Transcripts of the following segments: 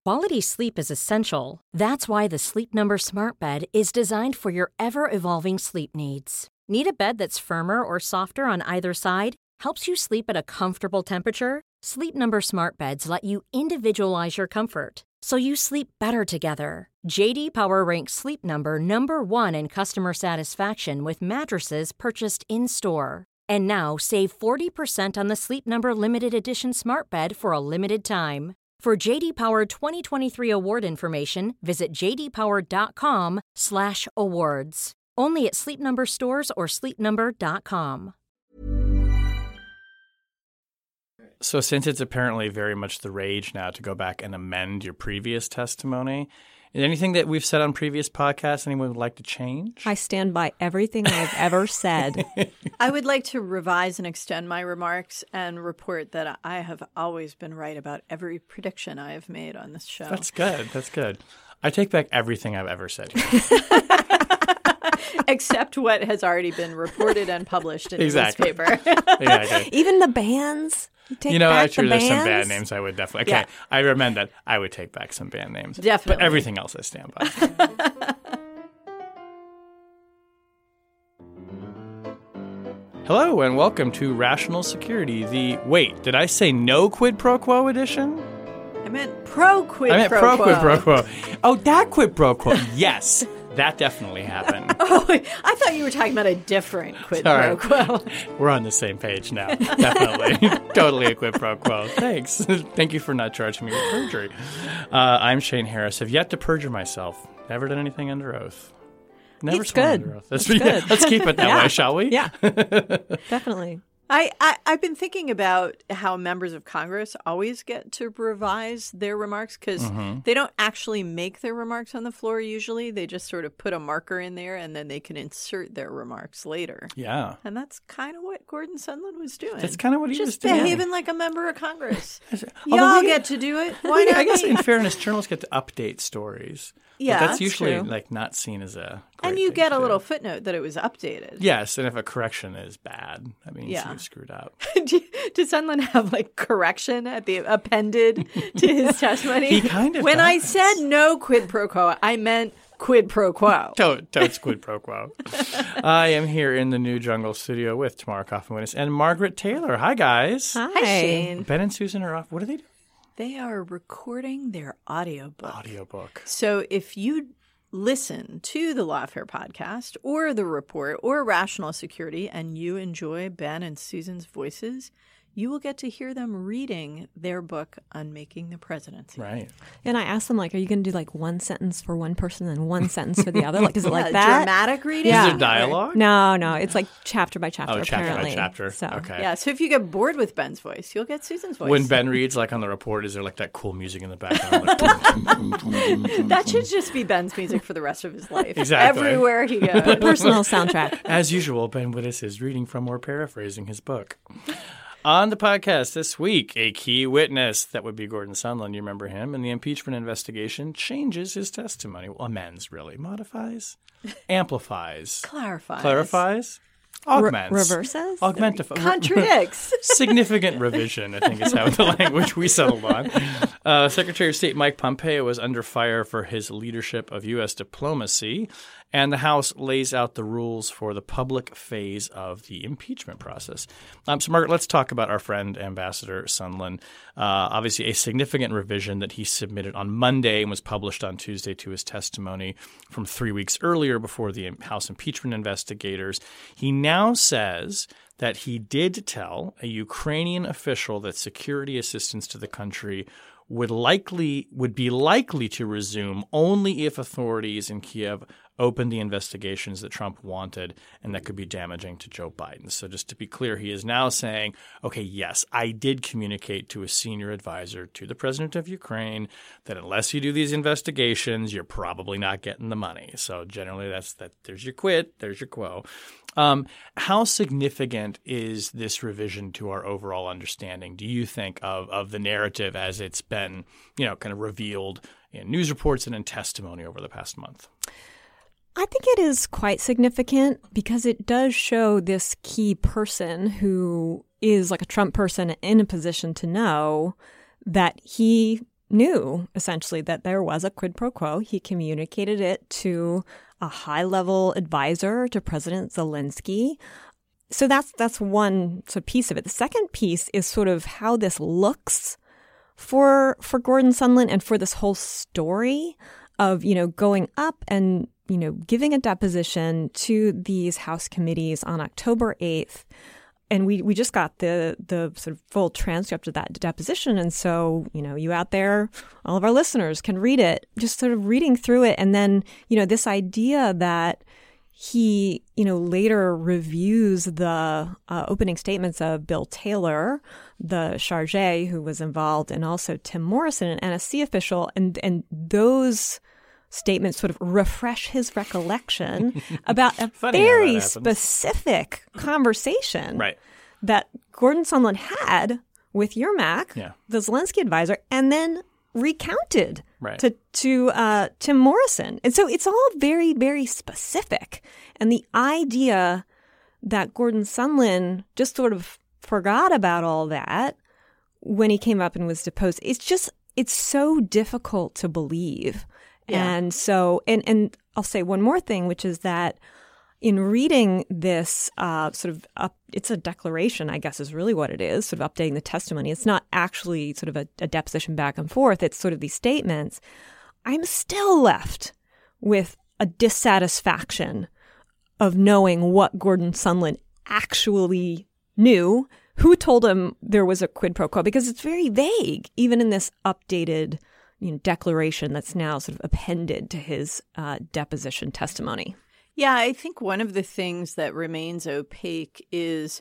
Quality sleep is essential. That's why the Sleep Number Smart Bed is designed for your ever-evolving sleep needs. Need a bed that's firmer or softer on either side? Helps you sleep at a comfortable temperature? Sleep Number Smart Beds let you individualize your comfort, so you sleep better together. J.D. Power ranks Sleep Number number 1 in customer satisfaction with mattresses purchased in-store. And now, save 40% on the Sleep Number Limited Edition Smart Bed for a limited time. For J.D. Power 2023 award information, visit jdpower.com/awards. Only at Sleep Number stores or sleepnumber.com. So since it's apparently very much the rage now to go back and amend your previous testimony, is there anything that we've said on previous podcasts anyone would like to change? I stand by everything I've ever said. I would like to revise and extend my remarks and report that I have always been right about every prediction I have made on this show. That's good. That's good. I take back everything I've ever said here. Except what has already been reported and published in the newspaper. Exactly. Even the bands. You know, actually, there's some band names I would definitely. Okay, yeah. I amend that. I would take back some band names. Definitely. But everything else I stand by. Hello, and welcome to Rational Security, wait, did I say no quid pro quo edition? I meant pro quid pro quo. I meant pro quid pro quo. Oh, that quid pro quo. Yes. That definitely happened. Oh, I thought you were talking about a different quid pro quo. We're on the same page now. Definitely. Totally a quid pro quo. Thanks. Thank you for not charging me with perjury. I'm Shane Harris. Have yet to perjure myself. Never done anything under oath. Never sworn under oath. That's good. Let's keep it that way, shall we? Yeah. Definitely. I've been thinking about how members of Congress always get to revise their remarks because they don't actually make their remarks on the floor usually. They just sort of put a marker in there and then they can insert their remarks later. Yeah. And that's kind of what Gordon Sondland was doing. That's kind of what he was doing. Just behaving like a member of Congress. Y'all get to do it. Why not? I guess in fairness, journalists get to update stories. Yeah, but that's usually true. Not seen as a and you get a little footnote that it was updated. Yes, and if a correction is bad, that means you've screwed up. Did Sondland have correction at the appended to his testimony? He kind of when does. I said no quid pro quo, I meant quid pro quo. Totes quid pro quo. I am here in the New Jungle studio with Tamara Coffin-Witness and Margaret Taylor. Hi, guys. Hi, Shane. Ben and Susan are off. What are they doing? They are recording their audiobook. So if you listen to the Lawfare podcast or The Report or Rational Security and you enjoy Ben and Susan's voices, you will get to hear them reading their book, Unmaking the Presidency. Right. And I asked them, are you going to do one sentence for one person and one sentence for the other? Is it like that? Dramatic reading? Yeah. Is there dialogue? No. It's chapter by chapter, chapter apparently. by chapter. So. Okay. Yeah, so if you get bored with Ben's voice, you'll get Susan's voice. When Ben reads, on The Report, is there that cool music in the background? That should just be Ben's music for the rest of his life. Exactly. Everywhere he goes. Personal soundtrack. As usual, Ben Wittes is reading from or paraphrasing his book. On the podcast this week, a key witness, that would be Gordon Sondland, you remember him, in the impeachment investigation, changes his testimony. Well, amends, really. Modifies? Amplifies? Clarifies? Augments. Reverses? Contradicts. Significant revision, I think is how the language we settled on. Secretary of State Mike Pompeo was under fire for his leadership of U.S. diplomacy, and the House lays out the rules for the public phase of the impeachment process. So, Margaret, let's talk about our friend Ambassador Sondland. Obviously, a significant revision that he submitted on Monday and was published on Tuesday to his testimony from 3 weeks earlier before the House impeachment investigators. He now says that he did tell a Ukrainian official that security assistance to the country would be likely to resume only if authorities in Kiev opened the investigations that Trump wanted and that could be damaging to Joe Biden. So just to be clear, he is now saying, okay, yes, I did communicate to a senior advisor to the president of Ukraine that unless you do these investigations, you're probably not getting the money. So generally that's that. There's your quid, there's your quo. How significant is this revision to our overall understanding, do you think, of the narrative as it's been, kind of revealed in news reports and in testimony over the past month? I think it is quite significant because it does show this key person who is like a Trump person in a position to know that he knew, essentially, that there was a quid pro quo. He communicated it to a high-level advisor to President Zelensky. So that's one sort of piece of it. The second piece is sort of how this looks for Gordon Sondland and for this whole story of, going up and, giving a deposition to these House committees on October 8th. And we just got the sort of full transcript of that deposition. And so, you out there, all of our listeners can read it, just sort of reading through it. And then, this idea that he, later reviews the opening statements of Bill Taylor, the chargé who was involved, and also Tim Morrison, an NSC official, and those statements sort of refresh his recollection about a very specific conversation that Gordon Sondland had with Yermak, the Zelensky advisor, and then recounted to Tim Morrison. And so it's all very, very specific. And the idea that Gordon Sondland just sort of forgot about all that when he came up and was deposed, it's so difficult to believe. Yeah. And so, and I'll say one more thing, which is that in reading this it's a declaration, I guess is really what it is, sort of updating the testimony. It's not actually sort of a deposition back and forth. It's sort of these statements. I'm still left with a dissatisfaction of knowing what Gordon Sondland actually knew, who told him there was a quid pro quo, because it's very vague, even in this updated declaration that's now sort of appended to his deposition testimony. Yeah, I think one of the things that remains opaque is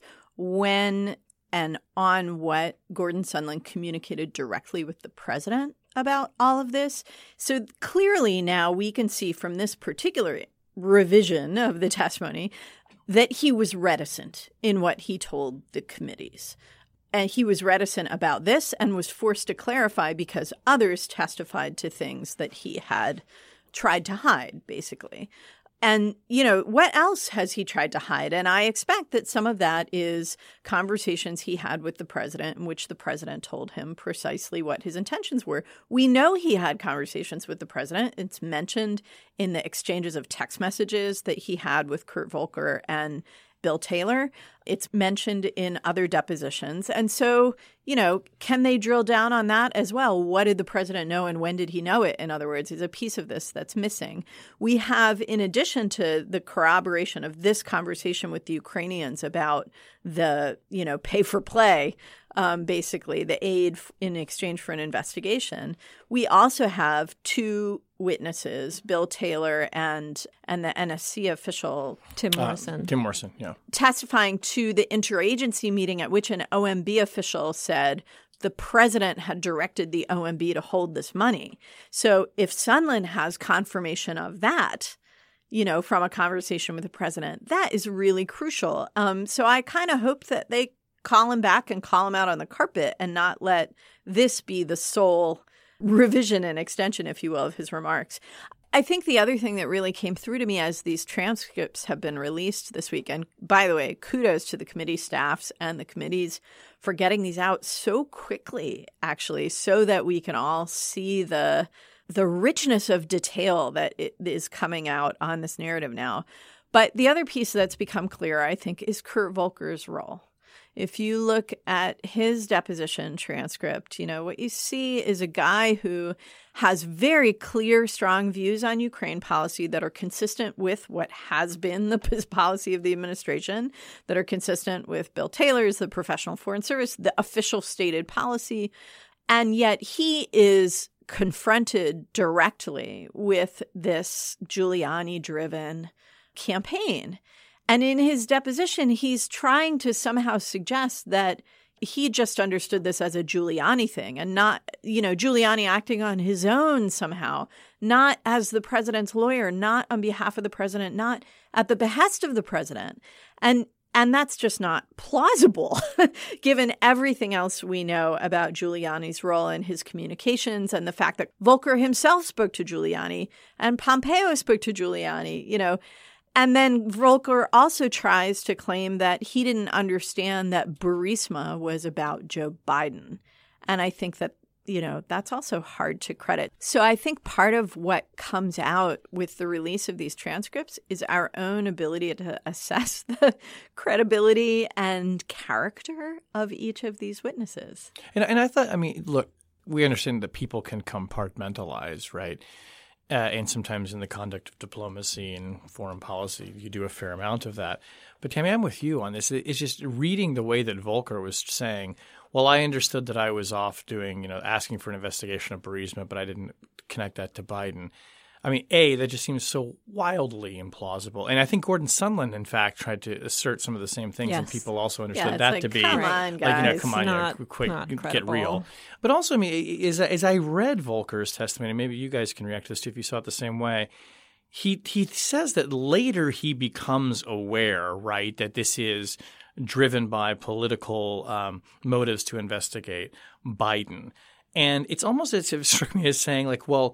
when and on what Gordon Sondland communicated directly with the president about all of this. So clearly now we can see from this particular revision of the testimony that he was reticent in what he told the committees. And he was reticent about this and was forced to clarify because others testified to things that he had tried to hide, basically. And, what else has he tried to hide? And I expect that some of that is conversations he had with the president in which the president told him precisely what his intentions were. We know he had conversations with the president. It's mentioned in the exchanges of text messages that he had with Kurt Volker and Bill Taylor. It's mentioned in other depositions. And so, can they drill down on that as well? What did the president know and when did he know it? In other words, is a piece of this that's missing. We have, in addition to the corroboration of this conversation with the Ukrainians about the, pay for play, basically the aid in exchange for an investigation, we also have two witnesses, Bill Taylor and the NSC official Tim Morrison. Testifying to the interagency meeting at which an OMB official said the president had directed the OMB to hold this money. So if Sondland has confirmation of that, from a conversation with the president, that is really crucial. So I kind of hope that they call him back and call him out on the carpet and not let this be the sole revision and extension, if you will, of his remarks. I think the other thing that really came through to me as these transcripts have been released this week, and by the way, kudos to the committee staffs and the committees for getting these out so quickly, actually, so that we can all see the richness of detail that is coming out on this narrative now. But the other piece that's become clear, I think, is Kurt Volker's role. If you look at his deposition transcript, what you see is a guy who has very clear, strong views on Ukraine policy that are consistent with what has been the policy of the administration, that are consistent with Bill Taylor's, the Professional Foreign Service, the official stated policy. And yet he is confronted directly with this Giuliani-driven campaign. And in his deposition, he's trying to somehow suggest that he just understood this as a Giuliani thing and not, Giuliani acting on his own somehow, not as the president's lawyer, not on behalf of the president, not at the behest of the president. And that's just not plausible, given everything else we know about Giuliani's role in his communications and the fact that Volker himself spoke to Giuliani and Pompeo spoke to Giuliani, And then Volker also tries to claim that he didn't understand that Burisma was about Joe Biden. And I think that that's also hard to credit. So I think part of what comes out with the release of these transcripts is our own ability to assess the credibility and character of each of these witnesses. And I thought, look, we understand that people can compartmentalize, right? And sometimes in the conduct of diplomacy and foreign policy, you do a fair amount of that. But Tammy, I'm with you on this. It's just reading the way that Volker was saying, well, I understood that I was off doing, asking for an investigation of bereavement, but I didn't connect that to Biden. That just seems so wildly implausible. And I think Gordon Sondland, in fact, tried to assert some of the same things, and people also understood that to be come on, guys. Get real. But also, as I read Volker's testimony, maybe you guys can react to this too if you saw it the same way. He says that later he becomes aware, right, that this is driven by political motives to investigate Biden. And it's almost as if it struck me as saying,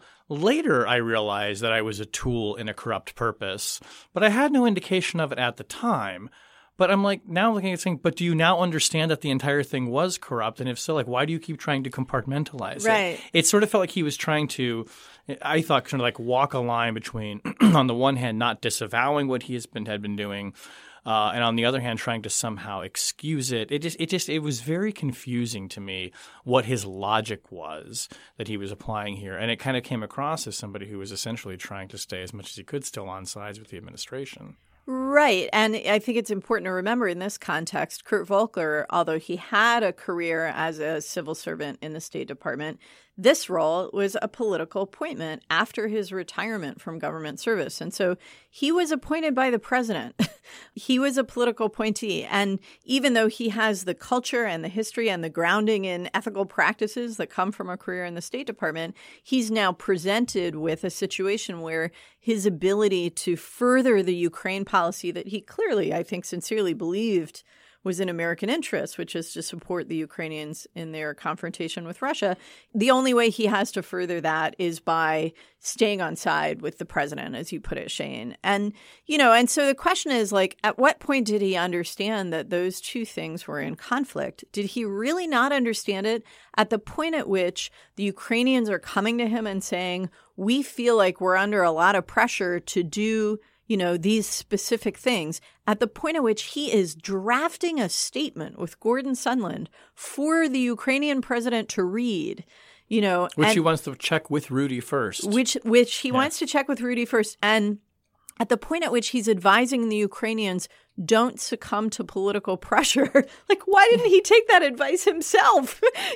later I realized that I was a tool in a corrupt purpose, but I had no indication of it at the time. But I'm now looking at saying, but do you now understand that the entire thing was corrupt? And if so, why do you keep trying to compartmentalize it? It sort of felt like he was trying to, I thought, kind of walk a line between, on the one hand, not disavowing what he had been doing, and on the other hand, trying to somehow excuse it. It was very confusing to me what his logic was that he was applying here. And it kind of came across as somebody who was essentially trying to stay as much as he could still on sides with the administration. Right. And I think it's important to remember in this context, Kurt Volker, although he had a career as a civil servant in the State Department, this role was a political appointment after his retirement from government service. And so he was appointed by the president. He was a political appointee. And even though he has the culture and the history and the grounding in ethical practices that come from a career in the State Department, he's now presented with a situation where his ability to further the Ukraine policy that he clearly, I think, sincerely believed was in American interest, which is to support the Ukrainians in their confrontation with Russia. The only way he has to further that is by staying on side with the president, as you put it, Shane. And, and so the question is, at what point did he understand that those two things were in conflict? Did he really not understand it at the point at which the Ukrainians are coming to him and saying, we feel like we're under a lot of pressure to do these specific things, at the point at which he is drafting a statement with Gordon Sondland for the Ukrainian president to read, which he wants to check with Rudy first. Which he wants to check with Rudy first. And at the point at which he's advising the Ukrainians, don't succumb to political pressure. Why didn't he take that advice himself?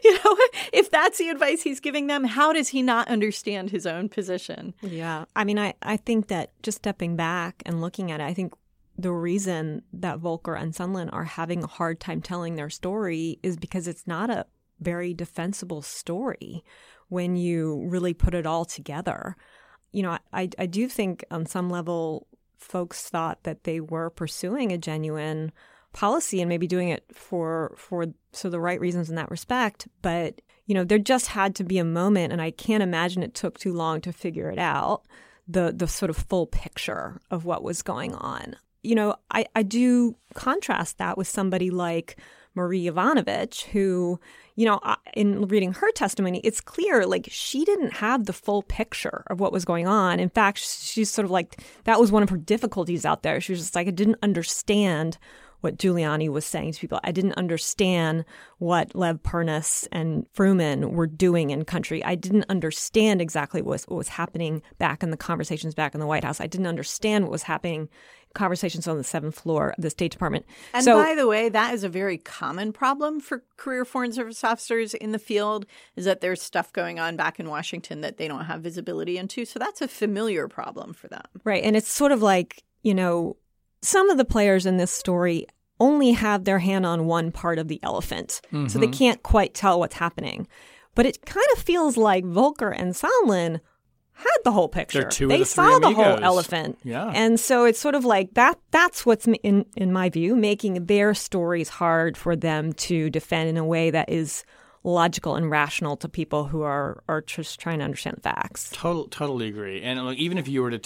If that's the advice he's giving them, how does he not understand his own position? Yeah. I think that just stepping back and looking at it, I think the reason that Volker and Sondland are having a hard time telling their story is because it's not a very defensible story when you really put it all together. I do think on some level folks thought that they were pursuing a genuine policy and maybe doing it for the right reasons in that respect. But, there just had to be a moment, and I can't imagine it took too long to figure it out, the sort of full picture of what was going on. I do contrast that with somebody like Marie Yovanovitch, who, in reading her testimony, it's clear, she didn't have the full picture of what was going on. In fact, she's sort of that was one of her difficulties out there. She was just I didn't understand what Giuliani was saying to people. I didn't understand what Lev Parnas and Fruman were doing in country. I didn't understand exactly what was happening back in the conversations back in the White House. I didn't understand what was happening conversations on the 7th floor of the State Department. And by the way, that is a very common problem for career Foreign Service officers in the field, is that there's stuff going on back in Washington that they don't have visibility into. So that's a familiar problem for them. Right. And it's sort of some of the players in this story only have their hand on one part of the elephant. Mm-hmm. So they can't quite tell what's happening. But it kind of feels like Volker and Sondland had the whole picture. They saw the amigos. whole elephant. Yeah. And so it's sort of that's what's, in my view, making their stories hard for them to defend in a way that is logical and rational to people who are just trying to understand the facts. Totally agree. And even if you were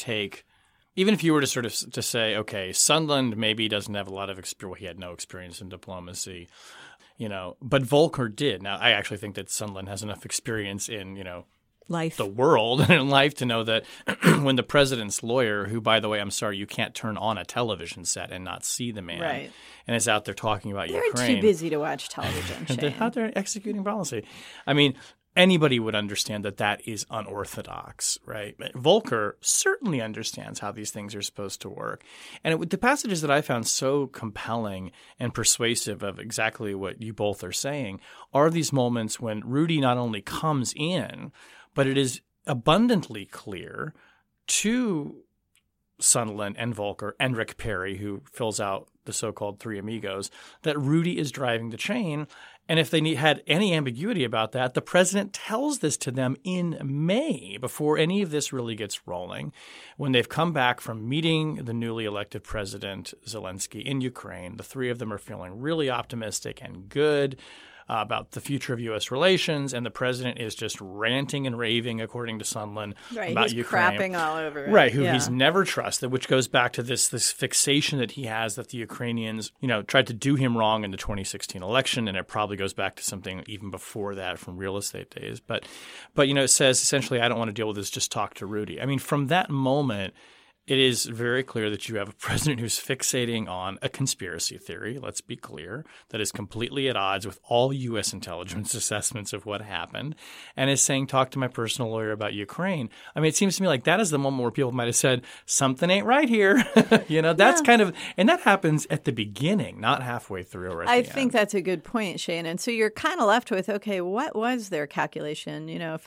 to sort of to say, okay, Sondland maybe doesn't have a lot of experience. Well, he had no experience in diplomacy. But Volker did. Now, I actually think that Sondland has enough experience in, life, the world and in life to know that when the president's lawyer, who, by the way, I'm sorry, you can't turn on a television set and not see the man, right, and is out there talking about They're Ukraine. too busy to watch television, Shane. They're out there executing policy. I mean, anybody would understand that is unorthodox, right? Volker certainly understands how these things are supposed to work. And the passages that I found so compelling and persuasive of exactly what you both are saying are these moments when Rudy not only comes in, but it is abundantly clear to Sondland and Volker and Rick Perry, who fills out the so-called Three Amigos, that Rudy is driving the chain. And if they had any ambiguity about that, the president tells this to them in May, before any of this really gets rolling, when they've come back from meeting the newly elected president, Zelensky, in Ukraine. The three of them are feeling really optimistic and good about the future of U.S. relations, and the president is just ranting and raving, according to Sondland, about Ukraine. He's crapping all over it. Right, who he's never trusted, which goes back to this fixation that he has that the Ukrainians, tried to do him wrong in the 2016 election, and it probably goes back to something even before that from real estate days. But it says essentially, I don't want to deal with this, just talk to Rudy. I mean, from that moment, it is very clear that you have a president who's fixating on a conspiracy theory, let's be clear, that is completely at odds with all U.S. intelligence assessments of what happened, and is saying, talk to my personal lawyer about Ukraine. I mean, it seems to me like that is the moment where people might have said, something ain't right here. That's kind of – and that happens at the beginning, not halfway through or at the end. I think that's a good point, Shane. And so you're kind of left with, okay, what was their calculation?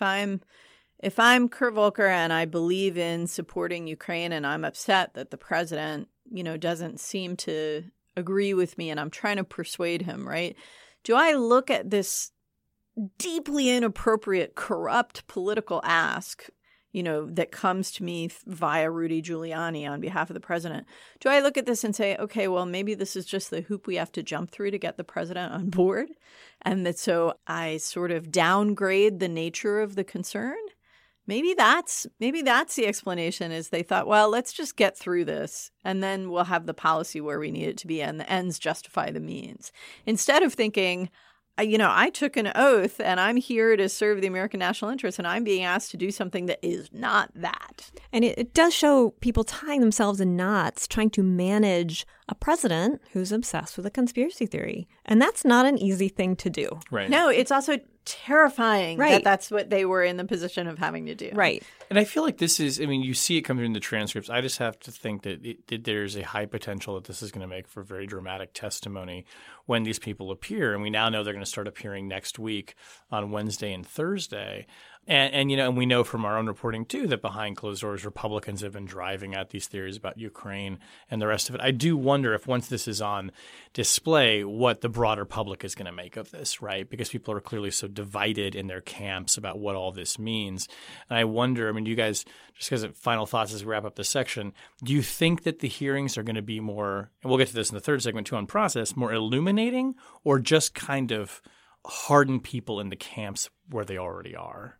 If I'm Kurt Volker and I believe in supporting Ukraine and I'm upset that the president, doesn't seem to agree with me and I'm trying to persuade him, right? Do I look at this deeply inappropriate, corrupt political ask, that comes to me via Rudy Giuliani on behalf of the president? Do I look at this and say, okay, well, maybe this is just the hoop we have to jump through to get the president on board? And that so I sort of downgrade the nature of the concern? Maybe that's the explanation, is they thought, well, let's just get through this and then we'll have the policy where we need it to be and the ends justify the means. Instead of thinking, I took an oath and I'm here to serve the American national interest and I'm being asked to do something that is not that. And it does show people tying themselves in knots, trying to manage a president who's obsessed with a conspiracy theory. And that's not an easy thing to do. Right. No, it's also terrifying that that's what they were in the position of having to do. Right. And I feel like this is, you see it come through in the transcripts. I just have to think that there's a high potential that this is going to make for very dramatic testimony when these people appear. And we now know they're going to start appearing next week on Wednesday and Thursday. And we know from our own reporting, too, that behind closed doors, Republicans have been driving at these theories about Ukraine and the rest of it. I do wonder if once this is on display, what the broader public is going to make of this, right? Because people are clearly so divided in their camps about what all this means. And I wonder, do you guys, just because of final thoughts as we wrap up this section, do you think that the hearings are going to be more, and we'll get to this in the third segment, too, on process, more illuminating, or just kind of harden people in the camps where they already are?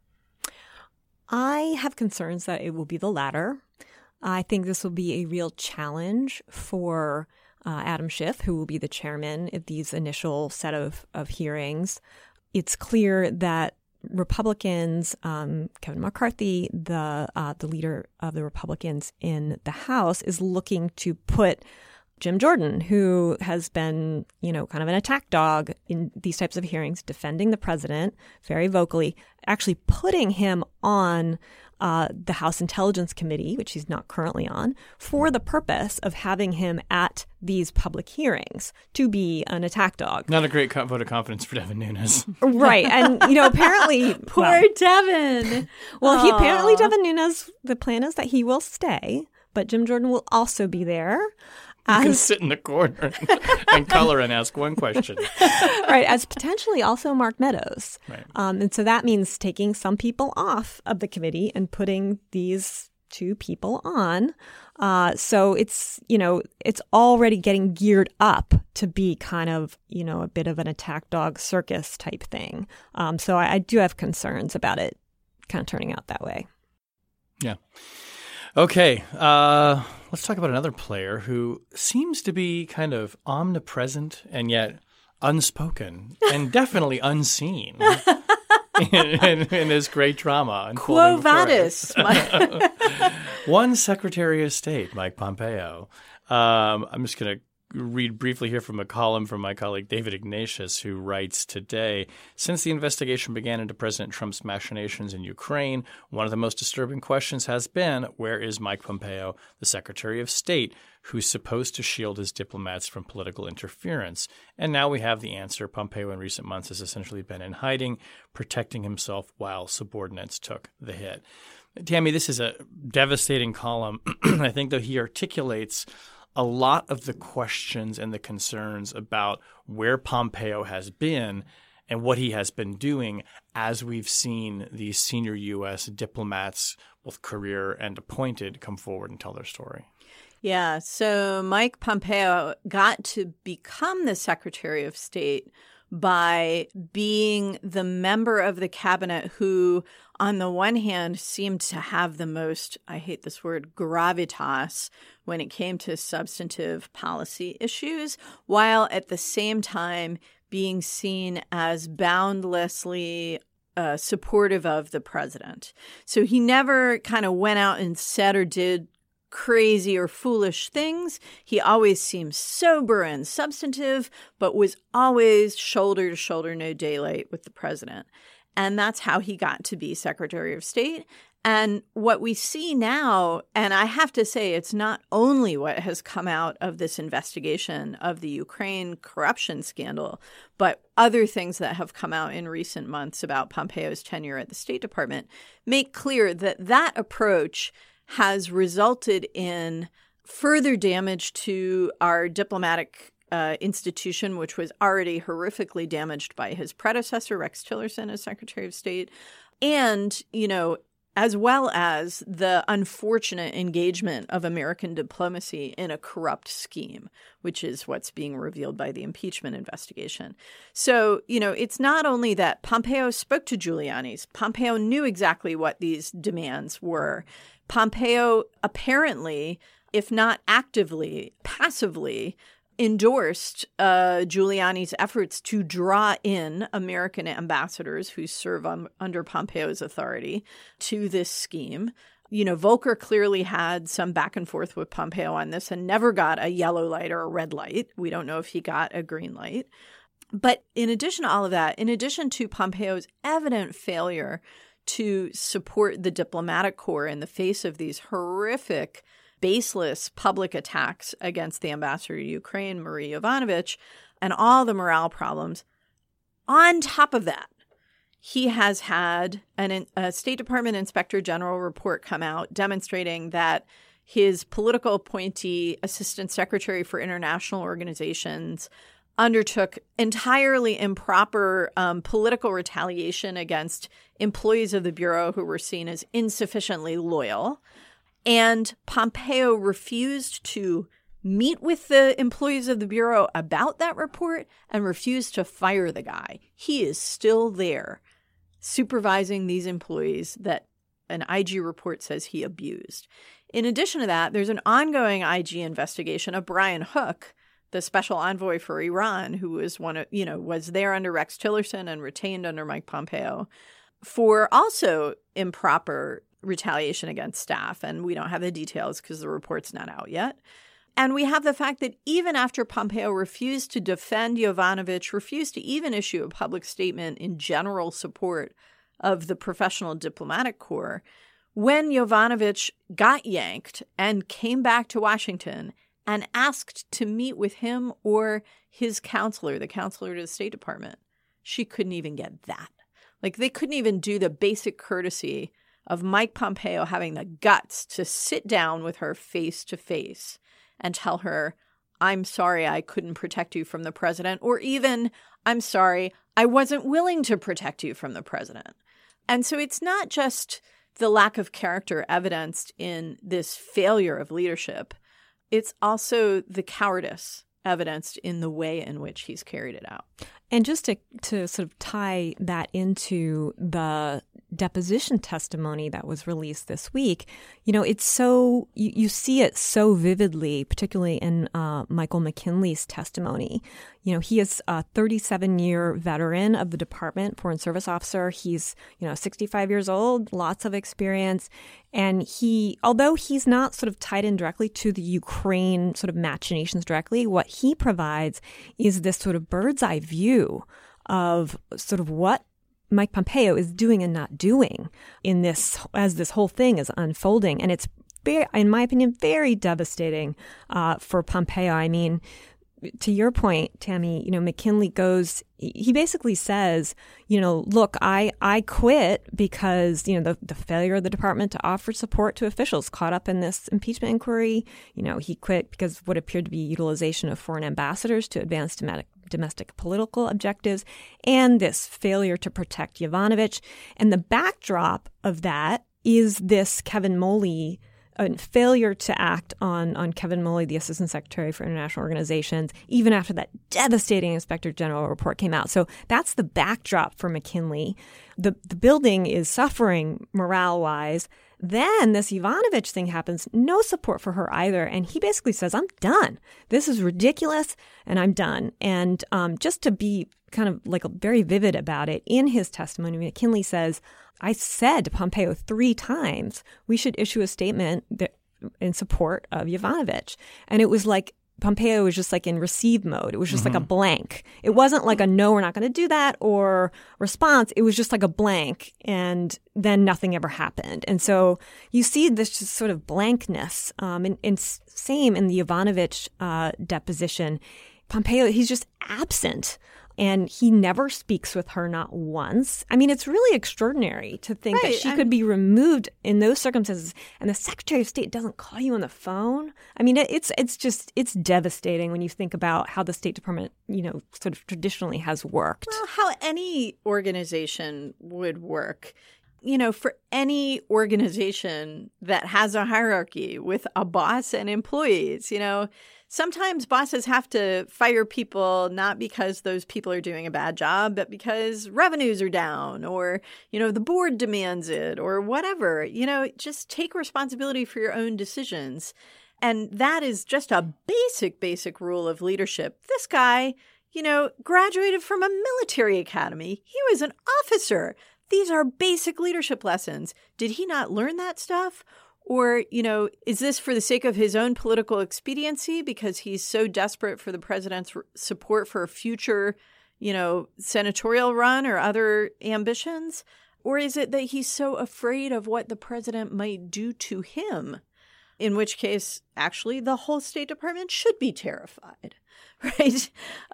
I have concerns that it will be the latter. I think this will be a real challenge for Adam Schiff, who will be the chairman of these initial set of hearings. It's clear that Republicans, Kevin McCarthy, the leader of the Republicans in the House, is looking to put Jim Jordan, who has been, kind of an attack dog in these types of hearings, defending the president very vocally, actually putting him on the House Intelligence Committee, which he's not currently on, for the purpose of having him at these public hearings to be an attack dog. Not a great vote of confidence for Devin Nunes. Right. And, apparently... Poor Devin. Well, apparently Devin Nunes, the plan is that he will stay, but Jim Jordan will also be there. You can sit in the corner and color and ask one question. Right, as potentially also Mark Meadows. Right. And so that means taking some people off of the committee and putting these two people on. So it's already getting geared up to be kind of, a bit of an attack dog circus type thing. So I do have concerns about it kind of turning out that way. Yeah. Okay, let's talk about another player who seems to be kind of omnipresent and yet unspoken and definitely unseen in this great drama. Quo vadis. One Secretary of State, Mike Pompeo. I'm just going to read briefly here from a column from my colleague David Ignatius, who writes today, since the investigation began into President Trump's machinations in Ukraine, one of the most disturbing questions has been, where is Mike Pompeo, the Secretary of State, who's supposed to shield his diplomats from political interference? And now we have the answer. Pompeo in recent months has essentially been in hiding, protecting himself while subordinates took the hit. Tammy, this is a devastating column. I think that he articulates a lot of the questions and the concerns about where Pompeo has been and what he has been doing as we've seen these senior U.S. diplomats, both career and appointed, come forward and tell their story. Yeah, so Mike Pompeo got to become the Secretary of State by being the member of the cabinet who, on the one hand, seemed to have the most, I hate this word, gravitas when it came to substantive policy issues, while at the same time being seen as boundlessly supportive of the president. So he never kind of went out and said or did crazy or foolish things. He always seemed sober and substantive, but was always shoulder to shoulder, no daylight with the president. And that's how he got to be Secretary of State. And what we see now, and I have to say, it's not only what has come out of this investigation of the Ukraine corruption scandal, but other things that have come out in recent months about Pompeo's tenure at the State Department make clear that that approach has resulted in further damage to our diplomatic institution, which was already horrifically damaged by his predecessor, Rex Tillerson, as Secretary of State, and, as well as the unfortunate engagement of American diplomacy in a corrupt scheme, which is what's being revealed by the impeachment investigation. So, it's not only that Pompeo spoke to Giuliani's. Pompeo knew exactly what these demands were. Pompeo apparently, if not actively, passively endorsed Giuliani's efforts to draw in American ambassadors who serve under Pompeo's authority to this scheme. Volcker clearly had some back and forth with Pompeo on this and never got a yellow light or a red light. We don't know if he got a green light. But in addition to all of that, in addition to Pompeo's evident failure to support the diplomatic corps in the face of these horrific, baseless public attacks against the ambassador to Ukraine, Marie Yovanovitch, and all the morale problems. On top of that, he has had a State Department Inspector General report come out demonstrating that his political appointee, Assistant Secretary for International Organizations, undertook entirely improper political retaliation against employees of the Bureau who were seen as insufficiently loyal. And Pompeo refused to meet with the employees of the Bureau about that report and refused to fire the guy. He is still there supervising these employees that an IG report says he abused. In addition to that, there's an ongoing IG investigation of Brian Hook, the special envoy for Iran, who was was there under Rex Tillerson and retained under Mike Pompeo, for also improper retaliation against staff. And we don't have the details because the report's not out yet. And we have the fact that even after Pompeo refused to defend Yovanovitch, refused to even issue a public statement in general support of the professional diplomatic corps, when Yovanovitch got yanked and came back to Washington and asked to meet with him or his counselor, the counselor to the State Department, she couldn't even get that. Like, they couldn't even do the basic courtesy of Mike Pompeo having the guts to sit down with her face to face and tell her, I'm sorry I couldn't protect you from the president, or even, I'm sorry, I wasn't willing to protect you from the president. And so it's not just the lack of character evidenced in this failure of leadership. It's also the cowardice evidenced in the way in which he's carried it out. And just to sort of tie that into the deposition testimony that was released this week, it's so, you see it so vividly, particularly in Michael McKinley's testimony. He is a 37-year veteran of the department, Foreign Service officer. He's, 65 years old, lots of experience. And although he's not sort of tied in directly to the Ukraine sort of machinations directly, what he provides is this sort of bird's eye view of sort of what Mike Pompeo is doing and not doing in this, as this whole thing is unfolding. And it's, in my opinion, very devastating for Pompeo. I mean, to your point, Tammy, McKinley he basically says, look, I quit because, the failure of the department to offer support to officials caught up in this impeachment inquiry. He quit because of what appeared to be utilization of foreign ambassadors to advance domestic political objectives and this failure to protect Yovanovitch. And the backdrop of that is this Kevin Moley failure to act on Kevin Moley, the Assistant Secretary for International Organizations, even after that devastating Inspector General report came out. So that's the backdrop for McKinley. The building is suffering morale-wise. Then this Yovanovitch thing happens, no support for her either. And he basically says, I'm done. This is ridiculous, and I'm done. And just to be kind of like very vivid about it, in his testimony, McKinley says, I said to Pompeo 3 times, we should issue a statement in support of Yovanovitch. And it was like Pompeo was just like in receive mode. It was just like a blank. It wasn't like a no, we're not going to do that or response. It was just like a blank. And then nothing ever happened. And so you see this just sort of blankness. And same in the Yovanovitch deposition. Pompeo, he's just absent. And he never speaks with her, not once. I mean, it's really extraordinary to think that she could be removed in those circumstances, and the Secretary of State doesn't call you on the phone. I mean, it's devastating when you think about how the State Department, sort of traditionally has worked. Well, how any organization would work. For any organization that has a hierarchy with a boss and employees, sometimes bosses have to fire people not because those people are doing a bad job, but because revenues are down or, the board demands it or whatever. Just take responsibility for your own decisions. And that is just a basic rule of leadership. This guy, graduated from a military academy. He was an officer. These are basic leadership lessons. Did he not learn that stuff? Or, is this for the sake of his own political expediency because he's so desperate for the president's support for a future, senatorial run or other ambitions? Or is it that he's so afraid of what the president might do to him? In which case, actually, the whole State Department should be terrified, right?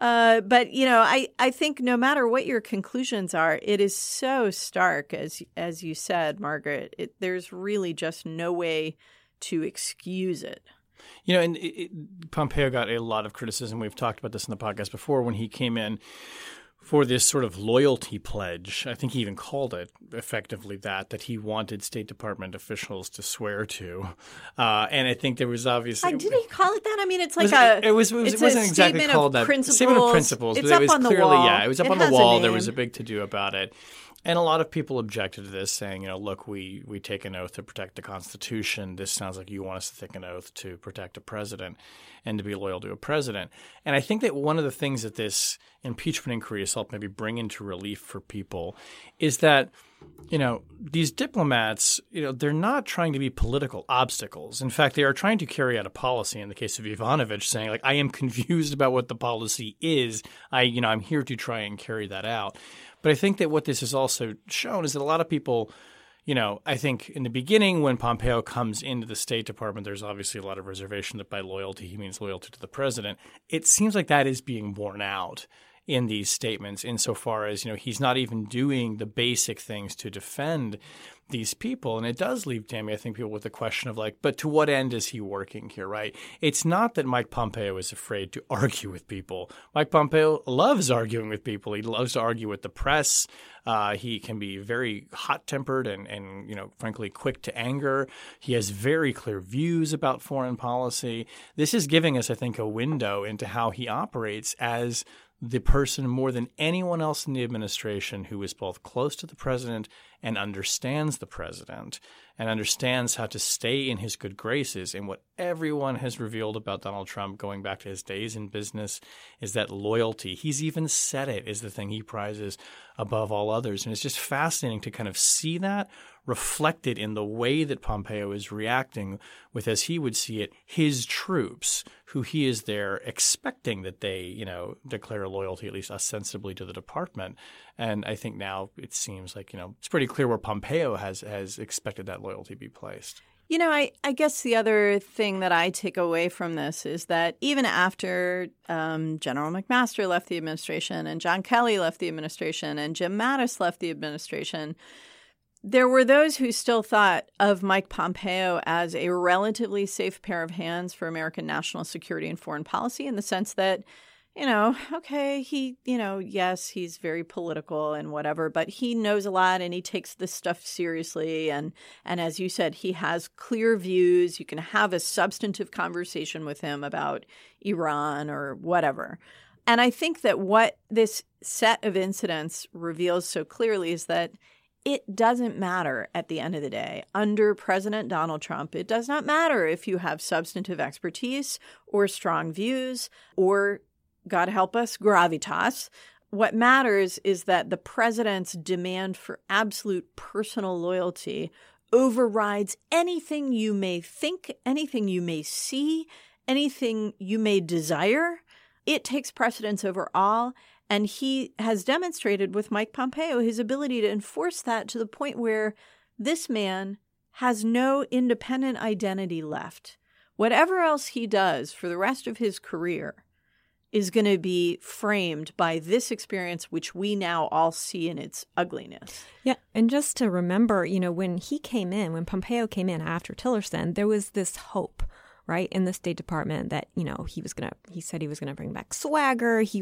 But, I think no matter what your conclusions are, it is so stark, as you said, Margaret. There's really just no way to excuse it. And Pompeo got a lot of criticism. We've talked about this in the podcast before when he came in for this sort of loyalty pledge. I think he even called it effectively that he wanted State Department officials to swear to. And I think there was obviously did he call it that? I mean, it's like it wasn't exactly called that. Statement of principles. It's but up it was on the clearly, wall. Yeah, it was up on the wall. There was a big to-do about it. And a lot of people objected to this, saying, look, we take an oath to protect the Constitution. This sounds like you want us to take an oath to protect a president and to be loyal to a president. And I think that one of the things that this impeachment inquiry has helped maybe bring into relief for people is that, these diplomats, they're not trying to be political obstacles. In fact, they are trying to carry out a policy in the case of Yovanovitch, saying, I am confused about what the policy is. I'm here to try and carry that out. But I think that what this has also shown is that a lot of people, I think in the beginning when Pompeo comes into the State Department, there's obviously a lot of reservation that by loyalty he means loyalty to the president. It seems like that is being borne out in these statements insofar as, he's not even doing the basic things to defend these people. And it does leave, Tammy, I think, people with the question of but to what end is he working here, right? It's not that Mike Pompeo is afraid to argue with people. Mike Pompeo loves arguing with people. He loves to argue with the press. He can be very hot-tempered and frankly, quick to anger. He has very clear views about foreign policy. This is giving us, I think, a window into how he operates as the person more than anyone else in the administration who is both close to the president and understands the president and understands how to stay in his good graces. And what everyone has revealed about Donald Trump going back to his days in business is that loyalty. He's even said it is the thing he prizes above all others. And it's just fascinating to kind of see that reflected in the way that Pompeo is reacting with, as he would see it, his troops, who he is there expecting that they, declare loyalty, at least ostensibly, to the department. And I think now it seems like, it's pretty clear where Pompeo has expected that loyalty be placed. I guess the other thing that I take away from this is that even after General McMaster left the administration and John Kelly left the administration and Jim Mattis left the administration, there were those who still thought of Mike Pompeo as a relatively safe pair of hands for American national security and foreign policy, in the sense that, yes, he's very political and whatever, but he knows a lot and he takes this stuff seriously. And as you said, he has clear views. You can have a substantive conversation with him about Iran or whatever. And I think that what this set of incidents reveals so clearly is that it doesn't matter at the end of the day. Under President Donald Trump, it does not matter if you have substantive expertise or strong views or, God help us, gravitas. What matters is that the president's demand for absolute personal loyalty overrides anything you may think, anything you may see, anything you may desire. It takes precedence over all. And he has demonstrated with Mike Pompeo his ability to enforce that to the point where this man has no independent identity left. Whatever else he does for the rest of his career is going to be framed by this experience, which we now all see in its ugliness. Yeah. And just to remember, when Pompeo came in after Tillerson, there was this hope, right, in the State Department that, he said he was going to bring back swagger. He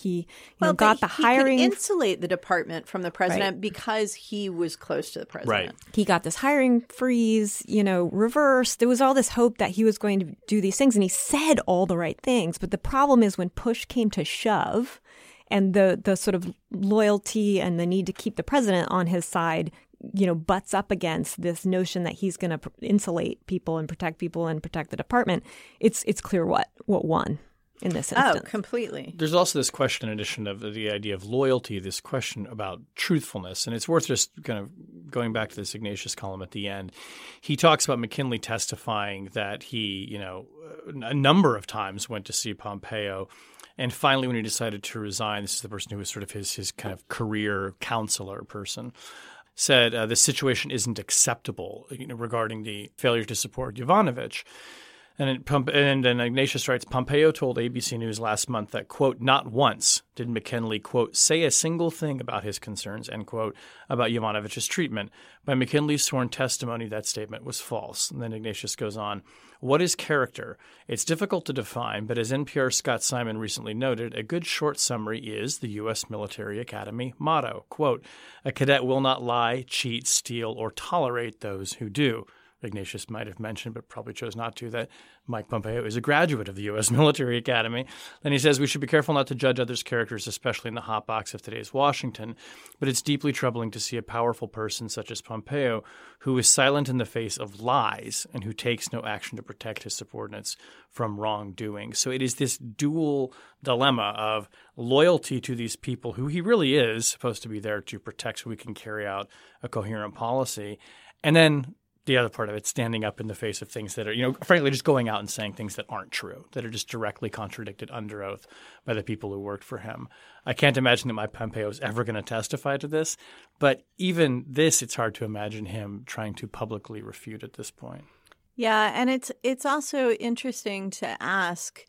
got the hiring. He could insulate the department from the president, right, because he was close to the president. Right. He got this hiring freeze, reversed. There was all this hope that he was going to do these things, and he said all the right things. But the problem is when push came to shove and the sort of loyalty and the need to keep the president on his side butts up against this notion that he's going to insulate people and protect the department, it's clear what won in this instance. Oh, completely. There's also this question, in addition of the idea of loyalty, this question about truthfulness. And it's worth just kind of going back to this Ignatius column at the end. He talks about McKinley testifying that he, a number of times went to see Pompeo. And finally, when he decided to resign, this is the person who was sort of his kind of career counselor person, said the situation isn't acceptable regarding the failure to support Yovanovitch. And then Ignatius writes, Pompeo told ABC News last month that, quote, not once did McKinley, quote, say a single thing about his concerns, end quote, about Yovanovitch's treatment. By McKinley's sworn testimony, that statement was false. And then Ignatius goes on, what is character? It's difficult to define, but as NPR's Scott Simon recently noted, a good short summary is the U.S. Military Academy motto, quote, a cadet will not lie, cheat, steal, or tolerate those who do. Ignatius might have mentioned, but probably chose not to, that Mike Pompeo is a graduate of the U.S. Military Academy. Then he says we should be careful not to judge others' characters, especially in the hot box of today's Washington. But it's deeply troubling to see a powerful person such as Pompeo who is silent in the face of lies and who takes no action to protect his subordinates from wrongdoing. So it is this dual dilemma of loyalty to these people who he really is supposed to be there to protect so we can carry out a coherent policy. And then the other part of it, standing up in the face of things that are, frankly, just going out and saying things that aren't true, that are just directly contradicted under oath by the people who worked for him. I can't imagine that Mike Pompeo is ever going to testify to this, but even this, it's hard to imagine him trying to publicly refute at this point. Yeah, and it's also interesting to ask,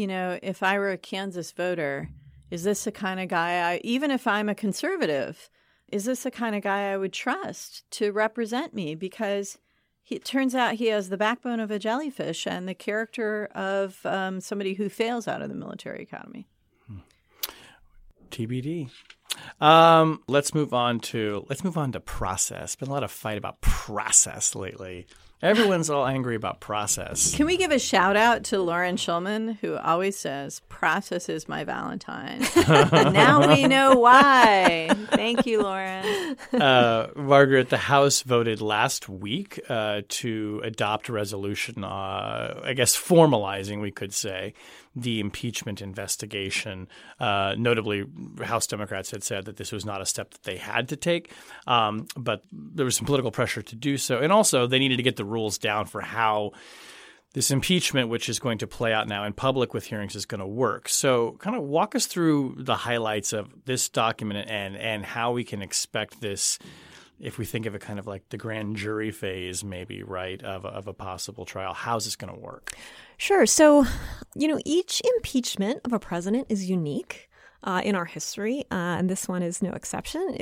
if I were a Kansas voter, is this the kind of guy even if I'm a conservative, is this the kind of guy I would trust to represent me? Because it turns out he has the backbone of a jellyfish and the character of somebody who fails out of the military academy. TBD. Let's move on to process. Been a lot of fight about process lately. Everyone's all angry about process. Can we give a shout out to Lauren Shulman, who always says, "Process is my Valentine." Now we know why. Thank you, Lauren. Margaret, the House voted last week to adopt a resolution, I guess formalizing, we could say, the impeachment investigation. Notably, House Democrats had said that this was not a step that they had to take, but there was some political pressure to do so. And also, they needed to get the rules down for how this impeachment, which is going to play out now in public with hearings, is going to work. So kind of walk us through the highlights of this document and how we can expect this, if we think of it kind of like the grand jury phase maybe, right, of a possible trial. How's this going to work? Sure. So, each impeachment of a president is unique in our history, and this one is no exception.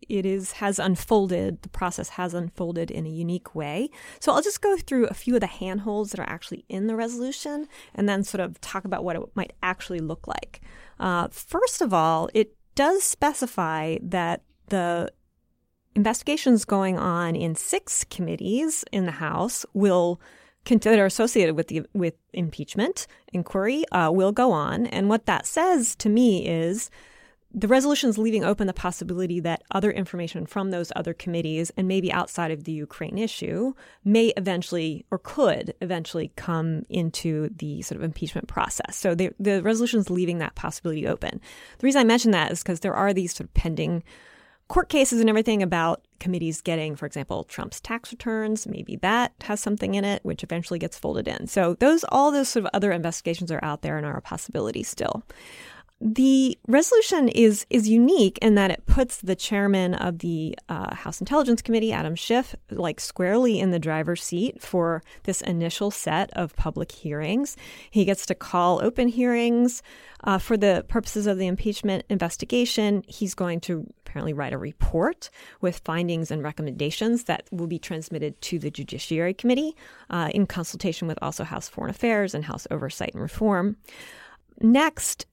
The process has unfolded in a unique way. So I'll just go through a few of the handholds that are actually in the resolution and then sort of talk about what it might actually look like. First of all, it does specify that the investigations going on in 6 committees in the House that are associated with impeachment inquiry will go on. And what that says to me is the resolution is leaving open the possibility that other information from those other committees and maybe outside of the Ukraine issue may eventually or could eventually come into the sort of impeachment process. So the resolution is leaving that possibility open. The reason I mention that is because there are these sort of pending court cases and everything about committees getting, for example, Trump's tax returns. Maybe that has something in it, which eventually gets folded in. So all those sort of other investigations are out there and are a possibility still. The resolution is unique in that it puts the chairman of the House Intelligence Committee, Adam Schiff, squarely in the driver's seat for this initial set of public hearings. He gets to call open hearings for the purposes of the impeachment investigation. He's going to apparently write a report with findings and recommendations that will be transmitted to the Judiciary Committee in consultation with also House Foreign Affairs and House Oversight and Reform. Next,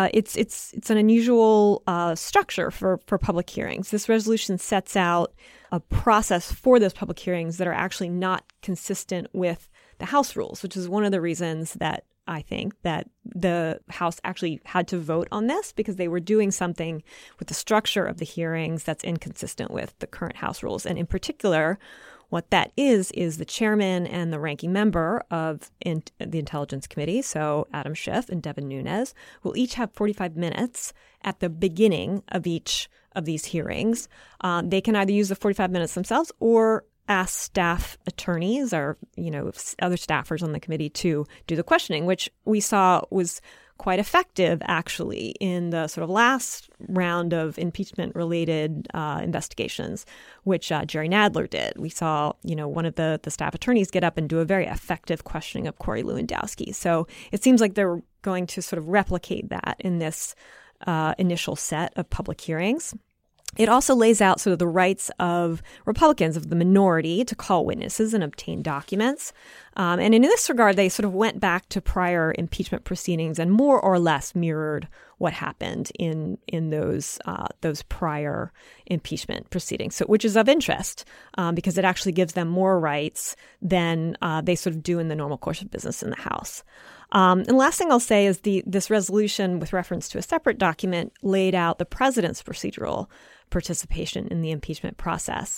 it's an unusual structure for public hearings. This resolution sets out a process for those public hearings that are actually not consistent with the House rules, which is one of the reasons that I think that the House actually had to vote on this, because they were doing something with the structure of the hearings that's inconsistent with the current House rules. And in particular, what that is the chairman and the ranking member of the Intelligence Committee, so Adam Schiff and Devin Nunes, will each have 45 minutes at the beginning of each of these hearings. They can either use the 45 minutes themselves or ask staff attorneys or, other staffers on the committee to do the questioning, which we saw was quite effective, actually, in the sort of last round of impeachment-related investigations, which Jerry Nadler did. We saw, one of the staff attorneys get up and do a very effective questioning of Corey Lewandowski. So it seems like they're going to sort of replicate that in this initial set of public hearings. It also lays out sort of the rights of Republicans, of the minority, to call witnesses and obtain documents. And in this regard, they sort of went back to prior impeachment proceedings and more or less mirrored what happened in those prior impeachment proceedings, which is of interest because it actually gives them more rights than they sort of do in the normal course of business in the House. And the last thing I'll say is this resolution, with reference to a separate document, laid out the president's procedural participation in the impeachment process.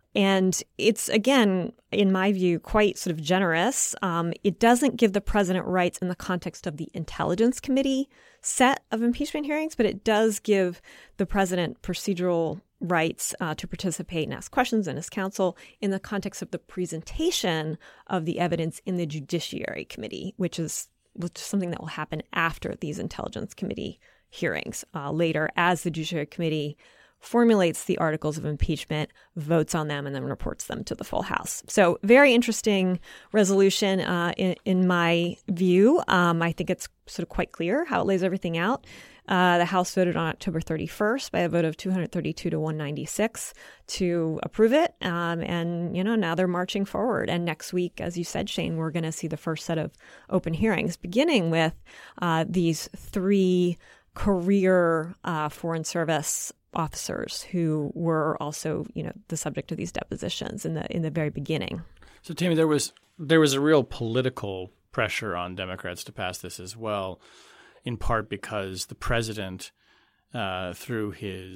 And it's, again, in my view, quite sort of generous. It doesn't give the president rights in the context of the Intelligence Committee set of impeachment hearings, but it does give the president procedural rights to participate and ask questions and his counsel in the context of the presentation of the evidence in the Judiciary Committee, which is something that will happen after these Intelligence Committee hearings later, as the Judiciary Committee formulates the articles of impeachment, votes on them, and then reports them to the full House. So very interesting resolution in my view. I think it's sort of quite clear how it lays everything out. The House voted on October 31st by a vote of 232 to 196 to approve it. And, now they're marching forward. And next week, as you said, Shane, we're going to see the first set of open hearings, beginning with these 3 career Foreign Service officers who were also, the subject of these depositions in the very beginning. So, Tammy, there was a real political pressure on Democrats to pass this as well, in part because the president, through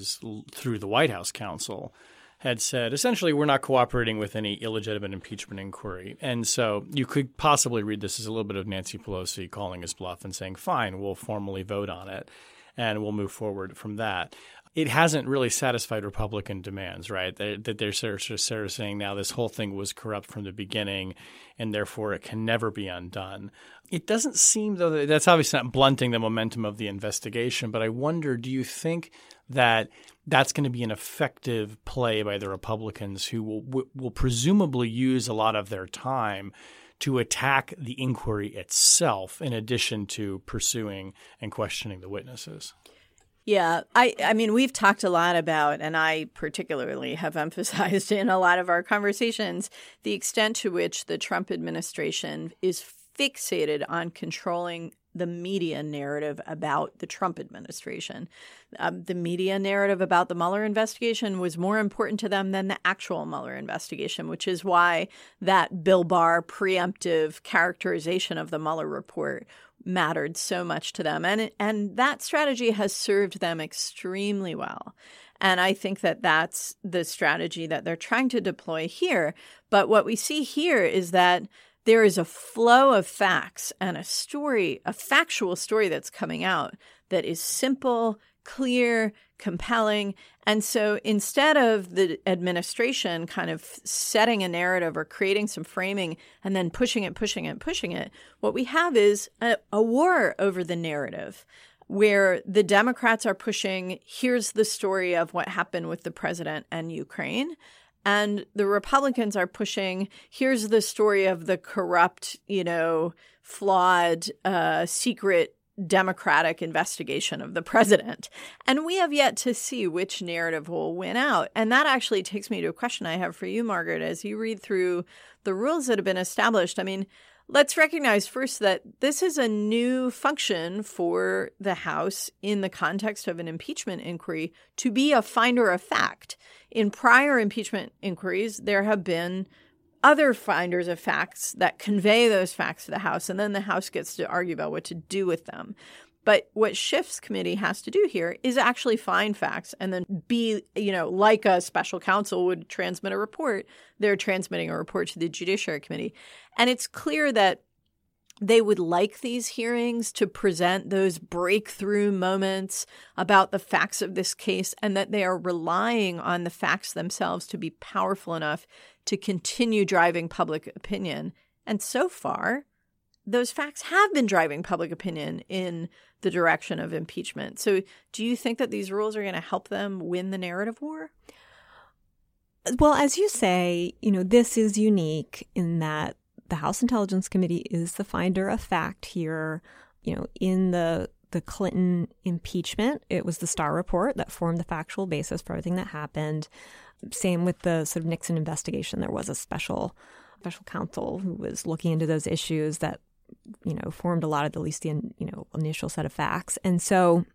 the White House counsel, had said, essentially, we're not cooperating with any illegitimate impeachment inquiry. And so you could possibly read this as a little bit of Nancy Pelosi calling his bluff and saying, fine, we'll formally vote on it and we'll move forward from that. It hasn't really satisfied Republican demands, right? That they're sort of saying now this whole thing was corrupt from the beginning and therefore it can never be undone. It doesn't seem, though, that's obviously not blunting the momentum of the investigation, but I wonder, do you think that that's going to be an effective play by the Republicans who will presumably use a lot of their time to attack the inquiry itself in addition to pursuing and questioning the witnesses? Yeah, I mean, we've talked a lot about, and I particularly have emphasized in a lot of our conversations, the extent to which the Trump administration is fixated on controlling the media narrative about the Trump administration. The media narrative about the Mueller investigation was more important to them than the actual Mueller investigation, which is why that Bill Barr preemptive characterization of the Mueller report mattered so much to them. And that strategy has served them extremely well. And I think that that's the strategy that they're trying to deploy here. But what we see here is that there is a flow of facts and a factual story that's coming out that is simple, clear, compelling. And so instead of the administration kind of setting a narrative or creating some framing and then pushing it, what we have is a war over the narrative where the Democrats are pushing, here's the story of what happened with the president and Ukraine. And the Republicans are pushing, here's the story of the corrupt, flawed, secret Democratic investigation of the president. And we have yet to see which narrative will win out. And that actually takes me to a question I have for you, Margaret, as you read through the rules that have been established. I mean, let's recognize first that this is a new function for the House in the context of an impeachment inquiry to be a finder of fact. In prior impeachment inquiries, there have been other finders of facts that convey those facts to the House, and then the House gets to argue about what to do with them. But what Schiff's committee has to do here is actually find facts and then be, like a special counsel would transmit a report, they're transmitting a report to the Judiciary Committee. And it's clear that they would like these hearings to present those breakthrough moments about the facts of this case, and that they are relying on the facts themselves to be powerful enough to continue driving public opinion. And so far, those facts have been driving public opinion in the direction of impeachment. So do you think that these rules are going to help them win the narrative war? Well, as you say, this is unique in that the House Intelligence Committee is the finder of fact here. In the Clinton impeachment, it was the Starr report that formed the factual basis for everything that happened. Same with the sort of Nixon investigation. There was a special counsel who was looking into those issues that, formed a lot of at least the, initial set of facts. And so,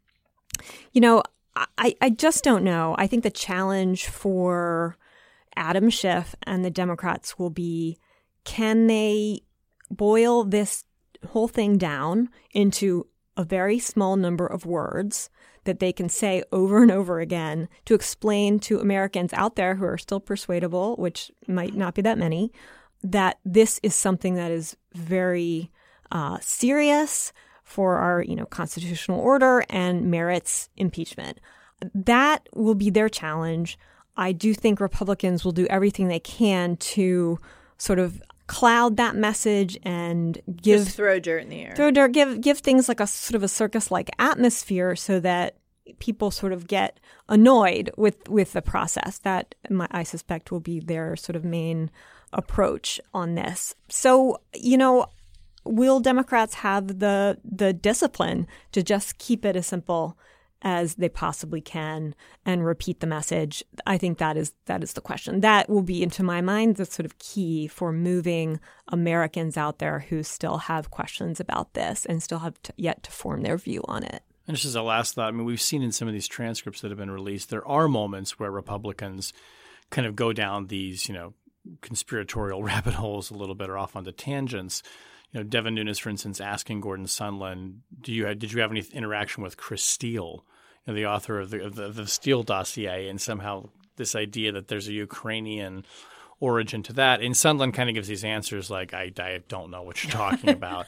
I just don't know. I think the challenge for Adam Schiff and the Democrats will be, can they boil this whole thing down into a very small number of words that they can say over and over again to explain to Americans out there who are still persuadable, which might not be that many, that this is something that is very serious for our, constitutional order and merits impeachment. That will be their challenge. I do think Republicans will do everything they can to sort of cloud that message and just throw dirt in the air. Give things like a sort of a circus-like atmosphere so that people sort of get annoyed with the process. That, I suspect, will be their sort of main approach on this. So, will Democrats have the discipline to just keep it as simple as they possibly can and repeat the message? I think that is the question. That will be, into my mind, the sort of key for moving Americans out there who still have questions about this and still have yet to form their view on it. And just as a last thought, I mean, we've seen in some of these transcripts that have been released, there are moments where Republicans kind of go down these, conspiratorial rabbit holes a little bit or off onto tangents. Devin Nunes, for instance, asking Gordon Sondland, did you have any interaction with Chris Steele, the author of the Steele dossier, and somehow this idea that there's a Ukrainian origin to that. And Sondland kind of gives these answers like, I don't know what you're talking about.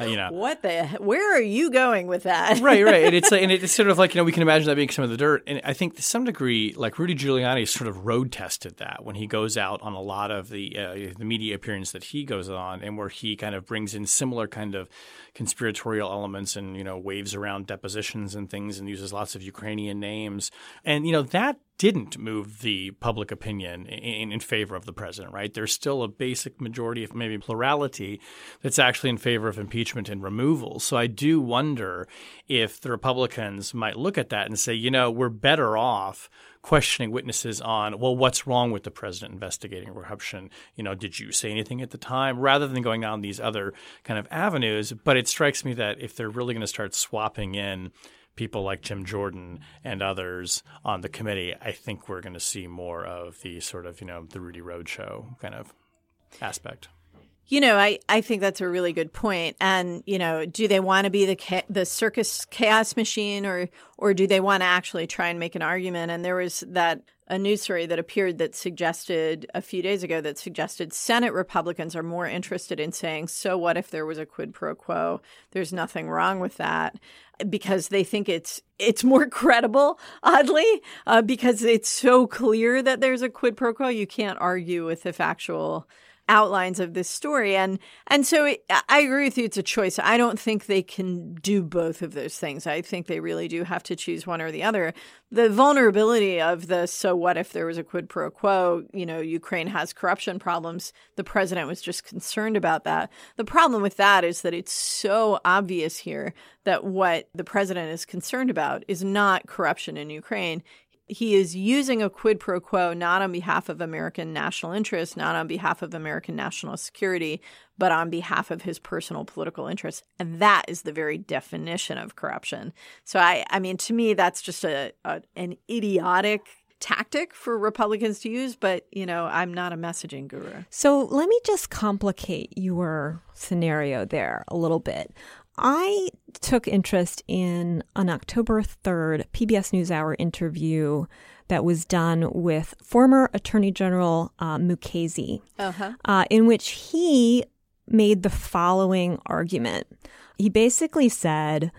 Where are you going with that? Right. And it's sort of like, we can imagine that being some of the dirt. And I think to some degree, like Rudy Giuliani sort of road tested that when he goes out on a lot of the media appearances that he goes on, and where he kind of brings in similar kind of conspiratorial elements and, waves around depositions and things and uses lots of Ukrainian names. And, that didn't move the public opinion in favor of the president, right? There's still a basic majority, of maybe plurality, that's actually in favor of impeachment and removal. So I do wonder if the Republicans might look at that and say, we're better off questioning witnesses on, well, what's wrong with the president investigating corruption? Did you say anything at the time? Rather than going down these other kind of avenues. But it strikes me that if they're really going to start swapping in people like Jim Jordan and others on the committee, I think we're going to see more of the sort of, the Rudy Roadshow kind of aspect. I think that's a really good point. And, do they want to be the circus chaos machine or do they want to actually try and make an argument? And there was a news story that appeared that suggested a few days ago that suggested Senate Republicans are more interested in saying, so what if there was a quid pro quo? There's nothing wrong with that, because they think it's more credible, oddly, because it's so clear that there's a quid pro quo. You can't argue with the factual outlines of this story. And so I agree with you. It's a choice. I don't think they can do both of those things. I think they really do have to choose one or the other. The vulnerability of the, so what if there was a quid pro quo, Ukraine has corruption problems. The president was just concerned about that. The problem with that is that it's so obvious here that what the president is concerned about is not corruption in Ukraine. He is using a quid pro quo not on behalf of American national interests, not on behalf of American national security, but on behalf of his personal political interests. And that is the very definition of corruption. So, I mean, to me, that's just an idiotic tactic for Republicans to use. But, I'm not a messaging guru. So let me just complicate your scenario there a little bit. I took interest in an October 3rd PBS NewsHour interview that was done with former Attorney General Mukasey, in which he made the following argument. He basically said,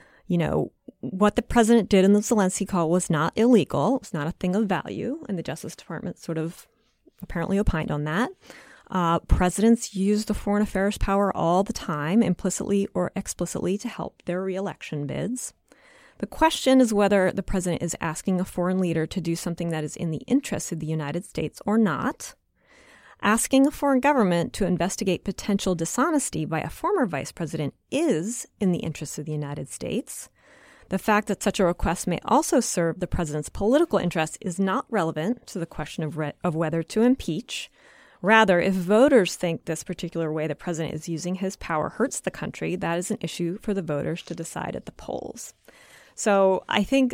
what the president did in the Zelensky call was not illegal. It was not a thing of value. And the Justice Department sort of apparently opined on that. Presidents use the foreign affairs power all the time, implicitly or explicitly, to help their reelection bids. The question is whether the president is asking a foreign leader to do something that is in the interests of the United States or not. Asking a foreign government to investigate potential dishonesty by a former vice president is in the interests of the United States. The fact that such a request may also serve the president's political interests is not relevant to the question of whether to impeach. Rather, if voters think this particular way the president is using his power hurts the country, that is an issue for the voters to decide at the polls. So I think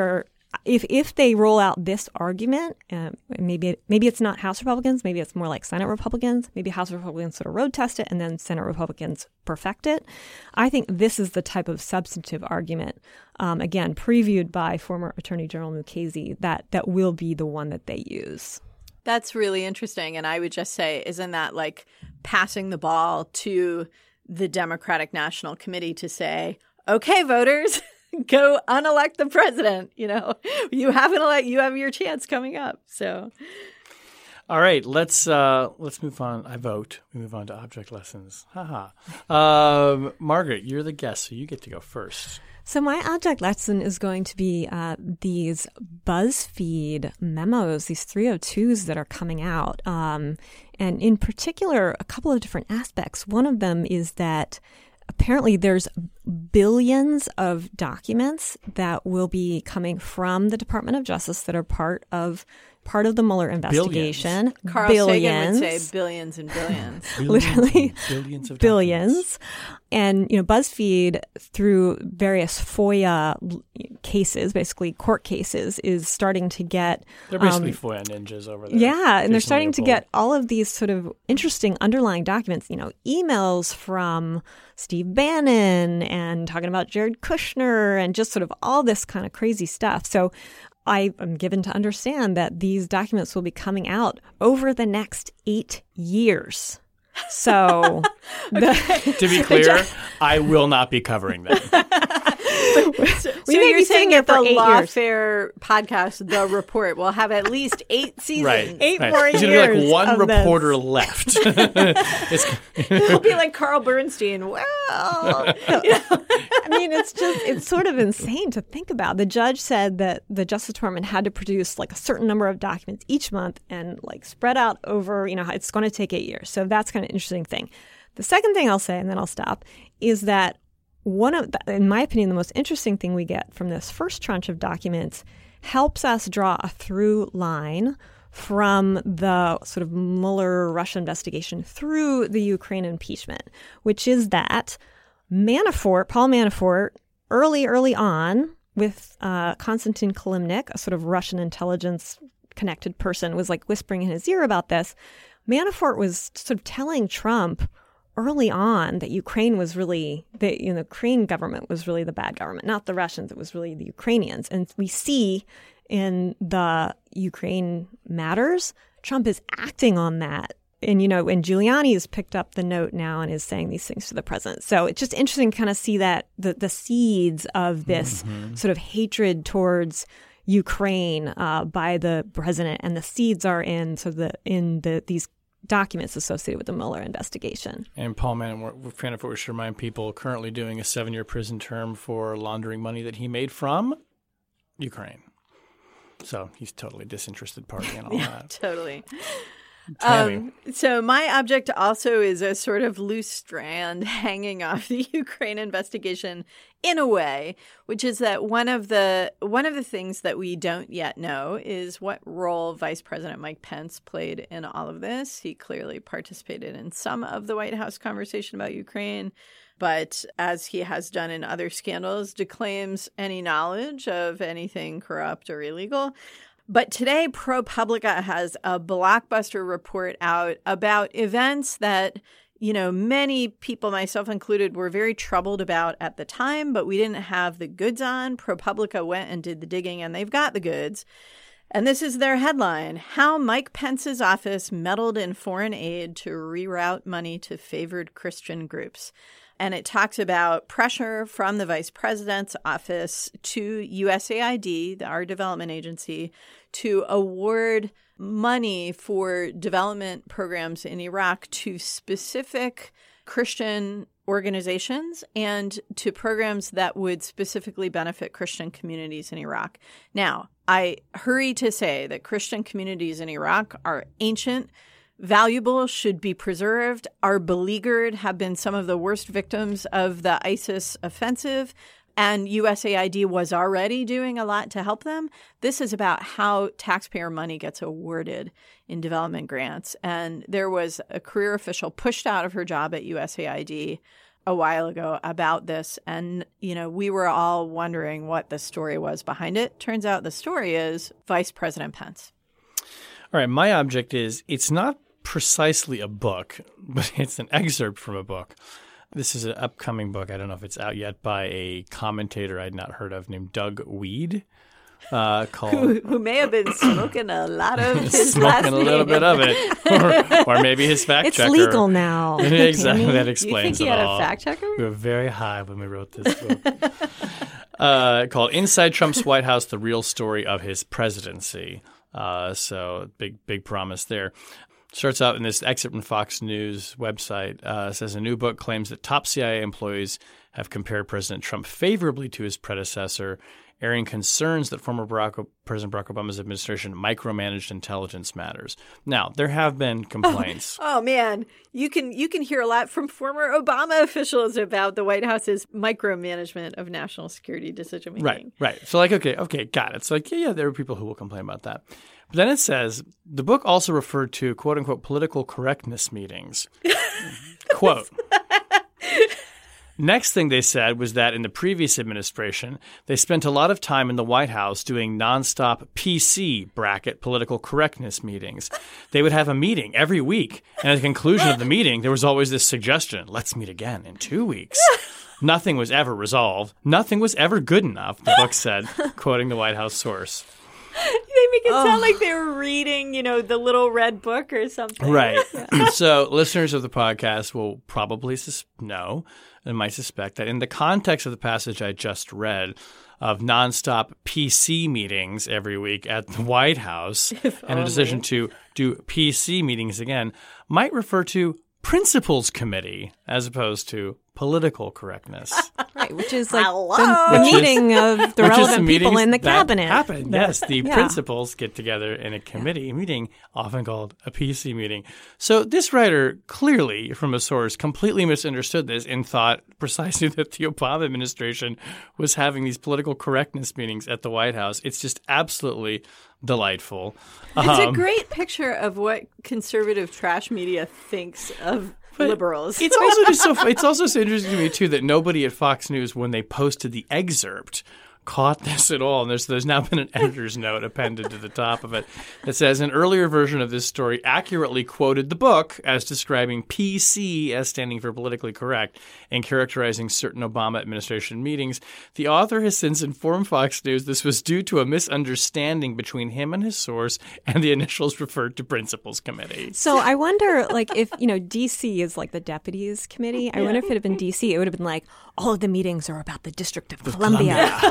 if they roll out this argument, maybe it's not House Republicans, maybe it's more like Senate Republicans, maybe House Republicans sort of road test it and then Senate Republicans perfect it. I think this is the type of substantive argument, again, previewed by former Attorney General Mukasey, that will be the one that they use. That's really interesting. And I would just say, isn't that like passing the ball to the Democratic National Committee to say, okay, voters, go unelect the president. You have your chance coming up. So. All right, let's move on. I vote. We move on to object lessons. Margaret, you're the guest, so you get to go first. So my object lesson is going to be these BuzzFeed memos, these 302s that are coming out. And in particular, a couple of different aspects. One of them is that apparently there's billions of documents that will be coming from the Department of Justice that are part of part of the Mueller investigation. Carl Sagan would say billions and billions. Literally billions of billions. And, BuzzFeed, through various FOIA cases, basically court cases, is starting to get... They're basically FOIA ninjas over there. Yeah, and they're starting to get all of these sort of interesting underlying documents, emails from Steve Bannon and talking about Jared Kushner and just sort of all this kind of crazy stuff. So I am given to understand that these documents will be coming out over the next 8 years. So, to be clear, I will not be covering them. So you're saying that the Lawfare podcast, The Report, will have at least 8 seasons. Right. 8 more There's years. There's going to be like one reporter this. left. It'll be like Carl Bernstein. Well, I mean, it's sort of insane to think about. The judge said that the Justice Department had to produce like a certain number of documents each month and like spread out over, it's going to take 8 years. So that's kind of an interesting thing. The second thing I'll say, and then I'll stop, is that in my opinion, the most interesting thing we get from this first tranche of documents helps us draw a through line from the sort of Mueller Russia investigation through the Ukraine impeachment, which is that Paul Manafort, early on with Konstantin Kilimnik, a sort of Russian intelligence connected person, was like whispering in his ear about this. Manafort was sort of telling Trump early on that Ukraine was really, the Ukraine government was really the bad government, not the Russians. It was really the Ukrainians. And we see in the Ukraine matters, Trump is acting on that. And, and Giuliani has picked up the note now and is saying these things to the president. So it's just interesting to kind of see that the seeds of this sort of hatred towards Ukraine by the president, and the seeds are in these documents associated with the Mueller investigation. And Paul Manafort should remind people currently doing a 7-year prison term for laundering money that he made from Ukraine. So he's totally disinterested party and all that. Totally. So my object also is a sort of loose strand hanging off the Ukraine investigation in a way, which is that one of the things that we don't yet know is what role Vice President Mike Pence played in all of this. He clearly participated in some of the White House conversation about Ukraine, but as he has done in other scandals, disclaims any knowledge of anything corrupt or illegal. But today, ProPublica has a blockbuster report out about events that, many people, myself included, were very troubled about at the time, but we didn't have the goods on. ProPublica went and did the digging, and they've got the goods. And this is their headline: How Mike Pence's office meddled in foreign aid to reroute money to favored Christian groups. And it talks about pressure from the vice president's office to USAID, our development agency, to award money for development programs in Iraq to specific Christian organizations and to programs that would specifically benefit Christian communities in Iraq. Now, I hurry to say that Christian communities in Iraq are ancient, valuable, should be preserved, are beleaguered, have been some of the worst victims of the ISIS offensive, and USAID was already doing a lot to help them. This is about how taxpayer money gets awarded in development grants. And there was a career official pushed out of her job at USAID a while ago about this. And, we were all wondering what the story was behind it. Turns out the story is Vice President Pence. All right. My object is, it's not precisely a book, but it's an excerpt from a book. This is an upcoming book. I don't know if it's out yet, by a commentator I'd not heard of named Doug Wead. Called who may have been smoking a lot of his smoking a little bit of it, or maybe his fact checker. It's legal now. Exactly, that explains it all. You think he had a fact checker? We were very high when we wrote this book. Called "Inside Trump's White House: The Real Story of His Presidency." So big promise there. Starts out in this excerpt from Fox News website. Says a new book claims that top CIA employees have compared President Trump favorably to his predecessor, airing concerns that former President Barack Obama's administration micromanaged intelligence matters. Now, there have been complaints. Oh man, you can hear a lot from former Obama officials about the White House's micromanagement of national security decision making. Right. So okay, got it. It's like, yeah, there are people who will complain about that. But then it says, the book also referred to, quote unquote, political correctness meetings. Quote. Next thing they said was that in the previous administration, they spent a lot of time in the White House doing nonstop PC political correctness meetings. They would have a meeting every week, and at the conclusion of the meeting, there was always this suggestion, let's meet again in 2 weeks. Nothing was ever resolved. Nothing was ever good enough, the book said, quoting the White House source. They make it sound like they were reading, the little red book or something. Right. So listeners of the podcast will probably know and might suspect that in the context of the passage I just read of nonstop PC meetings every week at the White House and a decision to do PC meetings again might refer to Principals Committee as opposed to political correctess. Right, which is like the meeting of the relevant people in the cabinet. Happened. Yes, the principals get together in a committee meeting, often called a PC meeting. So this writer clearly, from a source, completely misunderstood this and thought precisely that the Obama administration was having these political correctness meetings at the White House. It's just absolutely delightful. It's a great picture of what conservative trash media thinks of liberals. It's also it's also so interesting to me too that nobody at Fox News, when they posted the excerpt, caught this at all. And there's now been an editor's note appended to the top of it that says an earlier version of this story accurately quoted the book as describing PC as standing for politically correct and characterizing certain Obama administration meetings. The author has since informed Fox News this was due to a misunderstanding between him and his source and the initials referred to Principals Committee. So I wonder, if, DC is like the Deputies Committee. I wonder if it had been DC, it would have been like, all of the meetings are about the District of Columbia.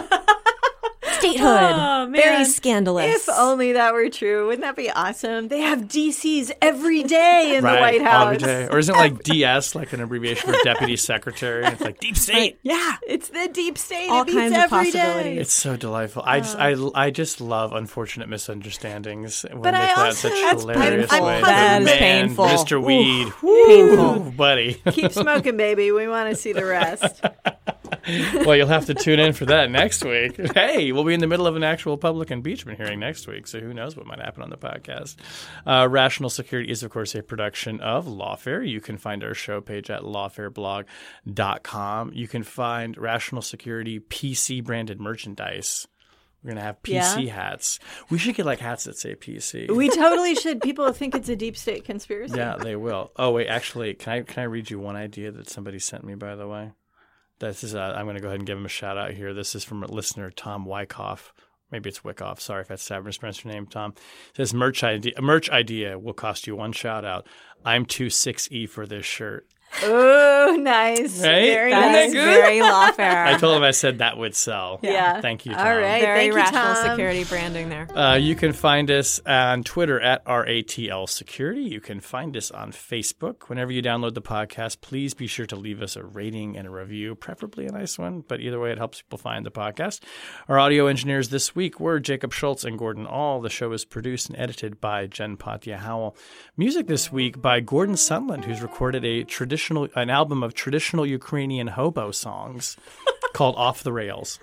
Statehood. Very scandalous. If only that were true. Wouldn't that be awesome? They have DCs every day in the White House. Every day. Or isn't it like DS, like an abbreviation for Deputy Secretary? It's like Deep State. Yeah. It's the Deep State. All kinds of possibilities. It's so delightful. I just love unfortunate misunderstandings when but they put out such hilarious ways. That is painful. Mr. Weed. Painful. Buddy. Keep smoking, baby. We want to see the rest. Well, you'll have to tune in for that next week. Hey, we'll be in the middle of an actual public impeachment hearing next week, so who knows what might happen on the podcast. Rational Security is, of course, a production of Lawfare. You can find our show page at lawfareblog.com. You can find Rational Security PC-branded merchandise. We're going to have PC hats. We should get hats that say PC. We totally should. People think it's a deep state conspiracy. Yeah, they will. Oh, wait, actually, can I read you one idea that somebody sent me, by the way? This is I'm going to go ahead and give him a shout out here. This is from a listener, Tom Wyckoff. Maybe it's Wyckoff. Sorry if that's mispronounced your name, Tom. It says a merch idea will cost you one shout out. I'm too 6E for this shirt. Oh, nice. Right? Very nice. Very Lawfare. I told him I said that would sell. Yeah. Thank you, Tom. All right. Very Thank Rational you, Tom. Security branding there. You can find us on Twitter at RATL Security. You can find us on Facebook. Whenever you download the podcast, please be sure to leave us a rating and a review, preferably a nice one. But either way, it helps people find the podcast. Our audio engineers this week were Jacob Schultz and Gordon Aul. The show is produced and edited by Jen Patja Howell. Music this week by Gordon Sunland, who's recorded an album of traditional Ukrainian hobo songs called Off the Rails.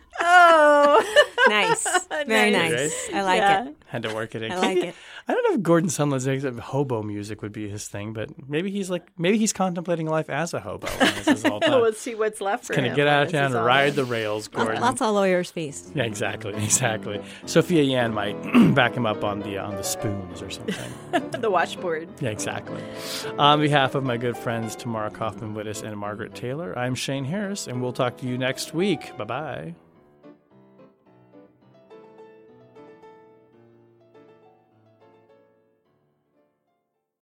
Oh, nice. Very nice. I like it. Had to work it in. I like it. I don't know if Gordon Sunland's hobo music would be his thing, but maybe he's contemplating life as a hobo. Let's see what's left for him. Can you get out of town and ride the rails, Gordon? Lots of lawyers' fees. Yeah, exactly. Sophia Yan might back him up on the spoons or something. The washboard. Yeah, exactly. On behalf of my good friends Tamara Kaufman-Wittes and Margaret Taylor, I'm Shane Harris, and we'll talk to you next week. Bye-bye.